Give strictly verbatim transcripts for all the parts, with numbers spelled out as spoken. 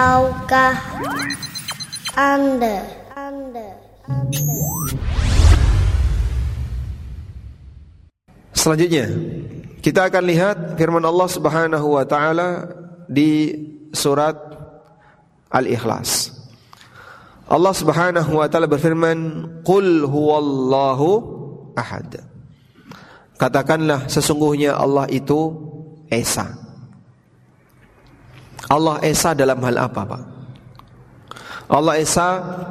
Tahukah Anda? Anda, Anda. Selanjutnya kita akan lihat firman Allah Subhanahu wa taala di surat Al-Ikhlas. Allah Subhanahu wa taala berfirman, "Qul huwallahu ahad." Katakanlah sesungguhnya Allah itu Esa. Allah Esa dalam hal apa, Pak? Allah Esa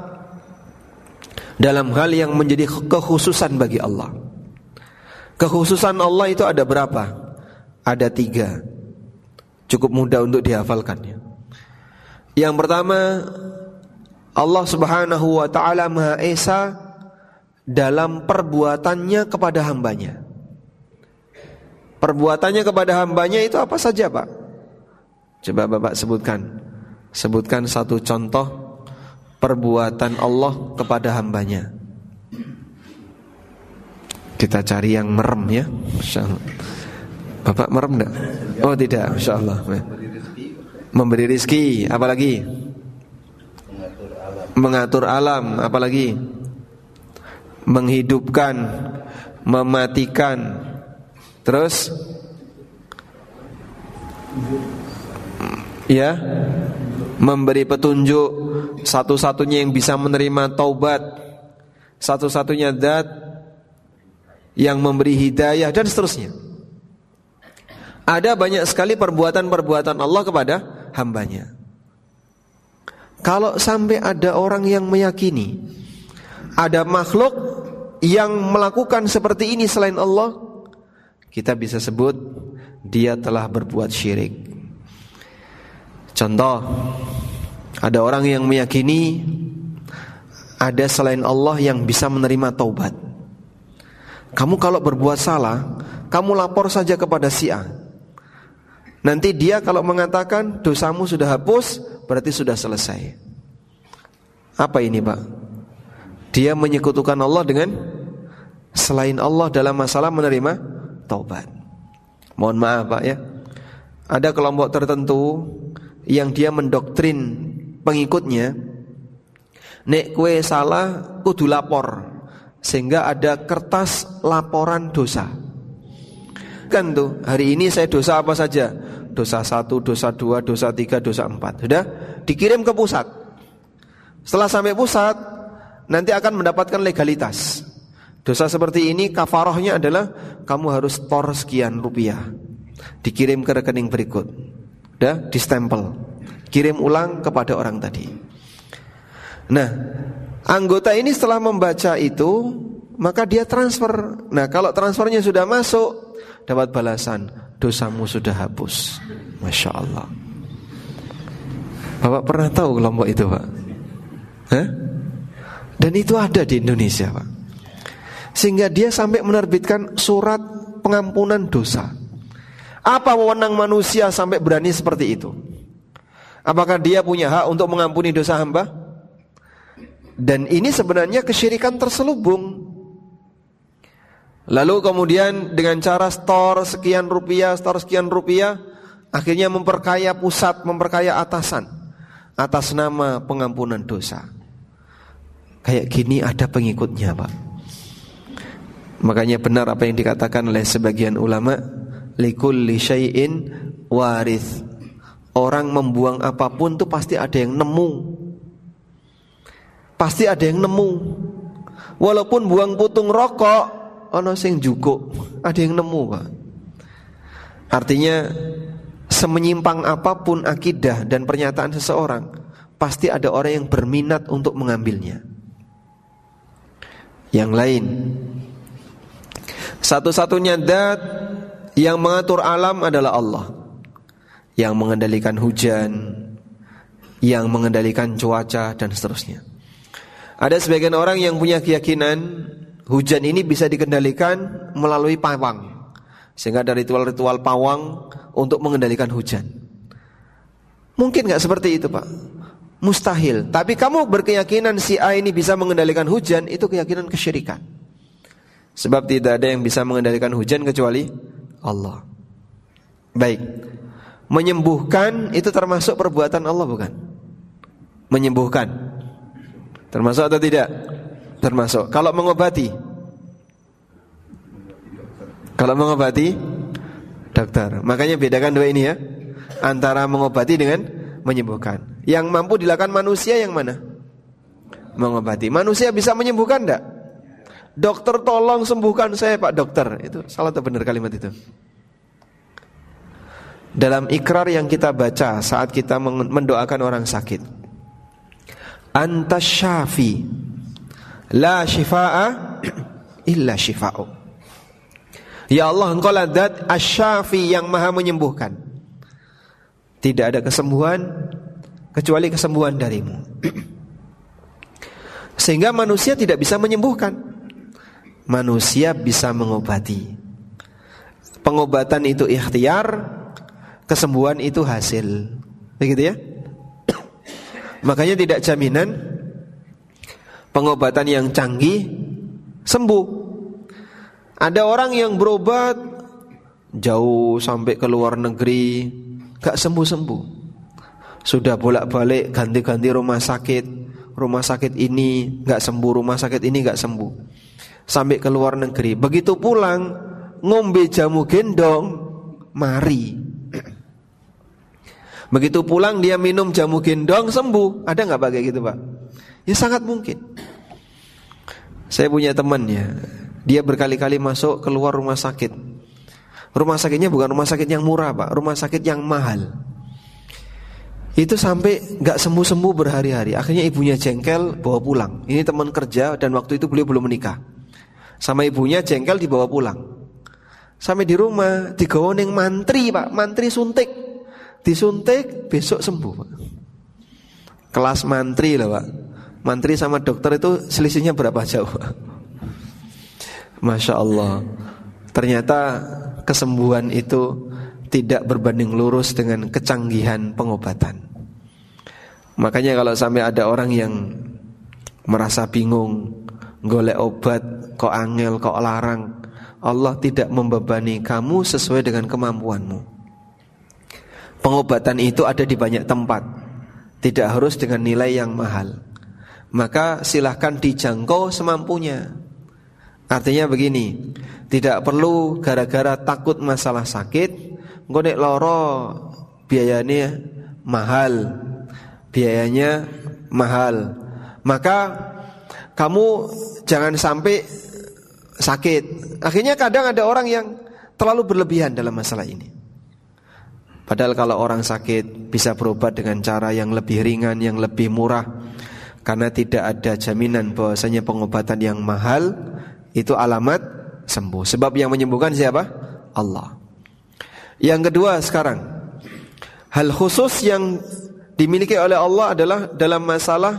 dalam hal yang menjadi kekhususan bagi Allah. Kekhususan Allah itu ada berapa? Ada tiga. Cukup mudah untuk dihafalkannya. Yang pertama, Allah Subhanahu wa ta'ala Maha Esa dalam perbuatannya kepada hambanya. Perbuatannya kepada hambanya itu apa saja, Pak? Coba Bapak sebutkan. Sebutkan satu contoh perbuatan Allah kepada hambanya. Kita cari yang merem ya, insyaallah. Bapak merem enggak? Oh tidak, insyaallah. Memberi rizki, apalagi? Mengatur alam. Mengatur alam, apalagi? Menghidupkan, mematikan. Terus? Ya, memberi petunjuk, satu-satunya yang bisa menerima taubat, satu-satunya zat yang memberi hidayah, dan seterusnya. Ada banyak sekali perbuatan-perbuatan Allah kepada hambanya. Kalau sampai ada orang yang meyakini ada makhluk yang melakukan seperti ini selain Allah, kita bisa sebut dia telah berbuat syirik. Contoh, ada orang yang meyakini ada selain Allah yang bisa menerima taubat. Kamu kalau berbuat salah, kamu lapor saja kepada si A. Nanti dia kalau mengatakan dosamu sudah hapus, berarti sudah selesai. Apa ini, Pak? Dia menyekutukan Allah dengan selain Allah dalam masalah menerima taubat. Mohon maaf, Pak ya. Ada kelompok tertentu yang dia mendoktrin pengikutnya, nek kue salah kudu lapor, sehingga ada kertas laporan dosa. Kan tuh, hari ini saya dosa apa saja? Dosa satu, dosa dua, dosa tiga, dosa empat. Sudah dikirim ke pusat. Setelah sampai pusat, nanti akan mendapatkan legalitas. Dosa seperti ini kafarohnya adalah kamu harus tor sekian rupiah, dikirim ke rekening berikut. Udah distempel, kirim ulang kepada orang tadi. Nah, anggota ini setelah membaca itu, maka dia transfer. Nah, kalau transfernya sudah masuk, dapat balasan, dosamu sudah hapus. Masya Allah. Bapak pernah tahu kelompok itu, Pak? Hah? Dan itu ada di Indonesia, Pak. Sehingga dia sampai menerbitkan surat pengampunan dosa. Apa wewenang manusia sampai berani seperti itu? Apakah dia punya hak untuk mengampuni dosa hamba? Dan ini sebenarnya kesyirikan terselubung. Lalu kemudian dengan cara store sekian rupiah, store sekian rupiah, akhirnya memperkaya pusat, memperkaya atasan atas nama pengampunan dosa. Kayak gini ada pengikutnya, Pak. Makanya benar apa yang dikatakan oleh sebagian ulama, likulli syai'in warith. Orang membuang apapun tuh pasti ada yang nemu. Pasti ada yang nemu. Walaupun buang putung rokok, ono sing jukuk, ada yang nemu, Pak. Artinya semenyimpang apapun akidah dan pernyataan seseorang, pasti ada orang yang berminat untuk mengambilnya. Yang lain, satu-satunya zat yang mengatur alam adalah Allah, yang mengendalikan hujan, yang mengendalikan cuaca, dan seterusnya. Ada sebagian orang yang punya keyakinan hujan ini bisa dikendalikan melalui pawang, sehingga ada ritual-ritual pawang untuk mengendalikan hujan. Mungkin gak seperti itu, Pak? Mustahil. Tapi kamu berkeyakinan si A ini bisa mengendalikan hujan, itu keyakinan kesyirikan. Sebab tidak ada yang bisa mengendalikan hujan kecuali Allah. Baik. Menyembuhkan itu termasuk perbuatan Allah, bukan? menyembuhkan? Termasuk atau tidak? Termasuk. Kalau mengobati? Kalau mengobati, dokter. Makanya bedakan dua ini ya, antara mengobati dengan menyembuhkan. Yang mampu dilakukan manusia yang mana? Mengobati. Manusia bisa menyembuhkan enggak? Dokter tolong sembuhkan saya Pak Dokter. Itu salah atau benar kalimat itu? Dalam ikrar yang kita baca saat kita mendoakan orang sakit, Anta syafi la shifa'a illa shifa'u. Ya Allah, Engkau lah Zat Asy-Syafi yang maha menyembuhkan. Tidak ada kesembuhan kecuali kesembuhan darimu. Sehingga manusia tidak bisa menyembuhkan, manusia bisa mengobati. Pengobatan itu ikhtiar, kesembuhan itu hasil. Begitu ya. Makanya tidak jaminan pengobatan yang canggih sembuh. Ada orang yang berobat jauh sampai ke luar negeri, gak sembuh-sembuh. Sudah bolak-balik ganti-ganti rumah sakit, rumah sakit ini gak sembuh, rumah sakit ini gak sembuh, sampai ke luar negeri. Begitu pulang ngombe jamu gendong, mari. Begitu pulang dia minum jamu gendong, sembuh. Ada gak Pak kayak gitu Pak? Ya sangat mungkin. Saya punya teman ya, dia berkali-kali masuk keluar rumah sakit. Rumah sakitnya bukan rumah sakit yang murah Pak, rumah sakit yang mahal. Itu sampai gak sembuh-sembuh berhari-hari. Akhirnya ibunya jengkel, bawa pulang. Ini teman kerja dan waktu itu beliau belum menikah. Sama ibunya jengkel, dibawa pulang. Sampai di rumah digawoning mantri Pak, mantri suntik. Disuntik besok sembuh Pak. Kelas mantri lah Pak. Mantri sama dokter itu selisihnya berapa jauh Pak? Masya Allah. Ternyata kesembuhan itu tidak berbanding lurus dengan kecanggihan pengobatan. Makanya kalau sampai ada orang yang merasa bingung, golek obat kok angel, kok larang, Allah tidak membebani kamu sesuai dengan kemampuanmu. Pengobatan itu ada di banyak tempat, tidak harus dengan nilai yang mahal. Maka silahkan dijangkau semampunya. Artinya begini, tidak perlu gara-gara takut masalah sakit, engko nek loro biayanya mahal, biayanya mahal. Maka kamu jangan sampai sakit. Akhirnya kadang ada orang yang terlalu berlebihan dalam masalah ini. Padahal kalau orang sakit bisa berobat dengan cara yang lebih ringan, yang lebih murah. Karena tidak ada jaminan bahwasanya pengobatan yang mahal itu alamat sembuh. Sebab yang menyembuhkan siapa? Allah. Yang kedua sekarang, hal khusus yang dimiliki oleh Allah adalah dalam masalah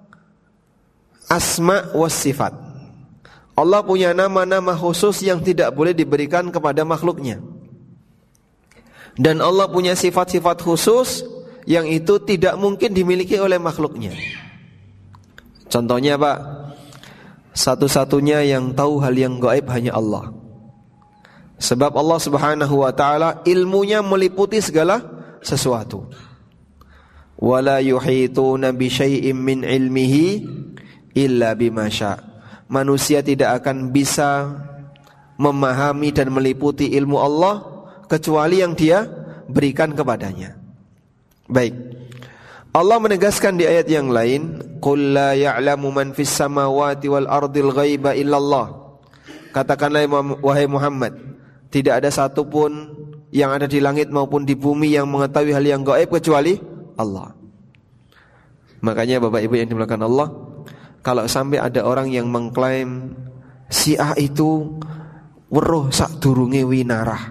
asma was sifat. Allah punya nama-nama khusus yang tidak boleh diberikan kepada makhluknya. Dan Allah punya sifat-sifat khusus yang itu tidak mungkin dimiliki oleh makhluknya. Contohnya Pak, satu-satunya yang tahu hal yang gaib hanya Allah. Sebab Allah Subhanahu wa taala ilmunya meliputi segala sesuatu. Wala yuhituna bi syai'in min ilmihi illa bima syaa. Manusia tidak akan bisa memahami dan meliputi ilmu Allah kecuali yang Dia berikan kepadanya. Baik. Allah menegaskan di ayat yang lain, qul la ya'lamu man fis samawati wal ardil ghaiba illallah. Katakanlah wahai Muhammad, tidak ada satupun yang ada di langit maupun di bumi yang mengetahui hal yang gaib kecuali Allah. Makanya Bapak Ibu yang dimuliakan Allah, kalau sampai ada orang yang mengklaim si A itu weruh sadurunge winarah,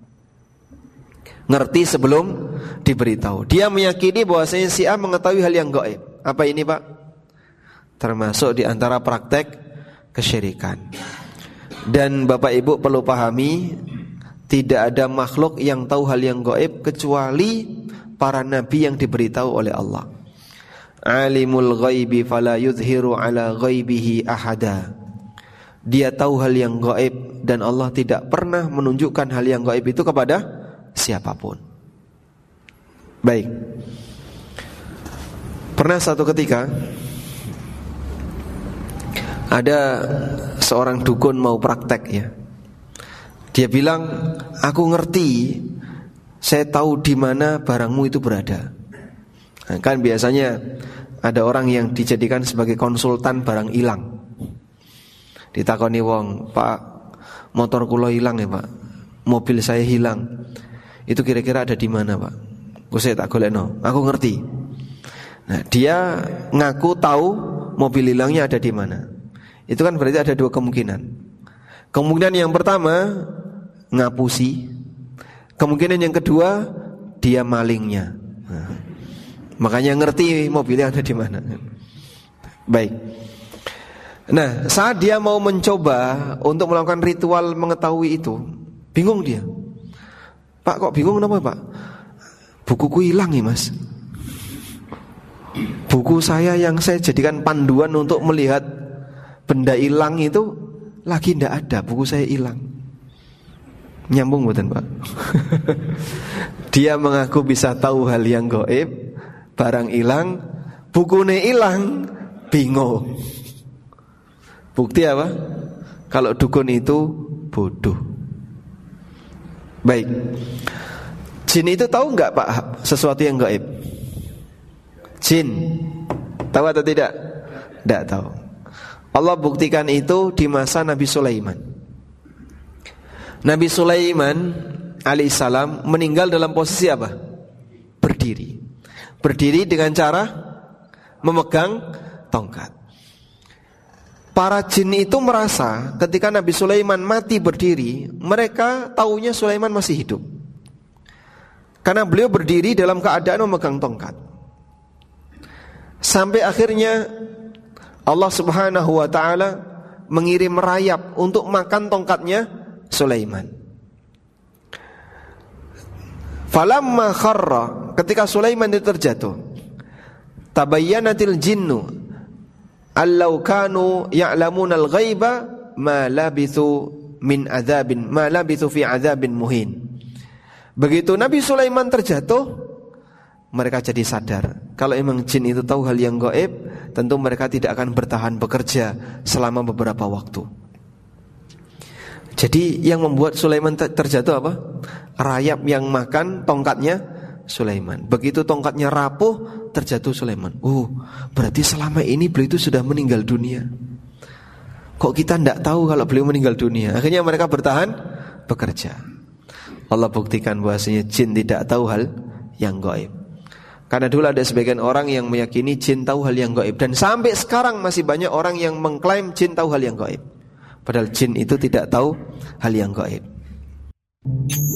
ngerti sebelum diberitahu, dia meyakini bahwasanya si A mengetahui hal yang gaib. Apa ini Pak? Termasuk di antara praktek kesyirikan. Dan Bapak Ibu perlu pahami, tidak ada makhluk yang tahu hal yang gaib kecuali para nabi yang diberitahu oleh Allah. Alimul ghaibi fala yuzhiru ala ghaibihi ahada. Dia tahu hal yang gaib dan Allah tidak pernah menunjukkan hal yang gaib itu kepada siapapun. Baik. Pernah satu ketika ada seorang dukun mau praktek ya. Dia bilang, aku ngerti, saya tahu di mana barangmu itu berada. Nah, kan biasanya ada orang yang dijadikan sebagai konsultan barang hilang. Ditakoni wong, Pak, motor kula hilang ya Pak, mobil saya hilang. Itu kira-kira ada di mana Pak? Ku saya tak golekno, aku ngerti. Nah, dia ngaku tahu mobil hilangnya ada di mana. Itu kan berarti ada dua kemungkinan. Kemungkinan yang pertama, ngapusi. Kemungkinan yang kedua, dia malingnya. Nah, makanya ngerti mobilnya ada di mana. Baik. Nah, saat dia mau mencoba untuk melakukan ritual mengetahui itu, bingung dia. Pak, kok bingung kenapa Pak? Bukuku hilang ya Mas. Buku saya yang saya jadikan panduan untuk melihat benda hilang itu lagi tidak ada, buku saya hilang. Nyambung bukan Pak? Dia mengaku bisa tahu hal yang gaib, barang hilang, bukunya hilang, bingung. Bukti apa? Kalau dukun itu bodoh. Baik. Jin itu tahu enggak Pak sesuatu yang gaib? Jin tahu atau tidak? Tidak tahu. Allah buktikan itu di masa Nabi Sulaiman. Nabi Sulaiman alaihissalam meninggal dalam posisi apa? Berdiri. Berdiri dengan cara memegang tongkat. Para jin itu merasa ketika Nabi Sulaiman mati berdiri, mereka taunya Sulaiman masih hidup. Karena beliau berdiri dalam keadaan memegang tongkat. Sampai akhirnya Allah Subhanahu wa taala mengirim rayap untuk makan tongkatnya Sulaiman. Falamma kharra, ketika Sulaiman itu terjatuh, tabayyanatil jinnu allau kanu ya'lamunal ghaiba ma labithu min adzabin ma labithu fi adzabin muhin. Begitu Nabi Sulaiman terjatuh, mereka jadi sadar kalau emang jin itu tahu hal yang gaib, tentu mereka tidak akan bertahan bekerja selama beberapa waktu. Jadi yang membuat Sulaiman terjatuh apa? Rayap yang makan tongkatnya Sulaiman. Begitu tongkatnya rapuh, terjatuh Sulaiman. Oh, berarti selama ini beliau itu sudah meninggal dunia. Kok kita tidak tahu kalau beliau meninggal dunia? Akhirnya mereka bertahan bekerja. Allah buktikan bahwasanya jin tidak tahu hal yang gaib. Karena dulu ada sebagian orang yang meyakini jin tahu hal yang gaib, dan sampai sekarang masih banyak orang yang mengklaim jin tahu hal yang gaib. Padahal jin itu tidak tahu hal yang gaib.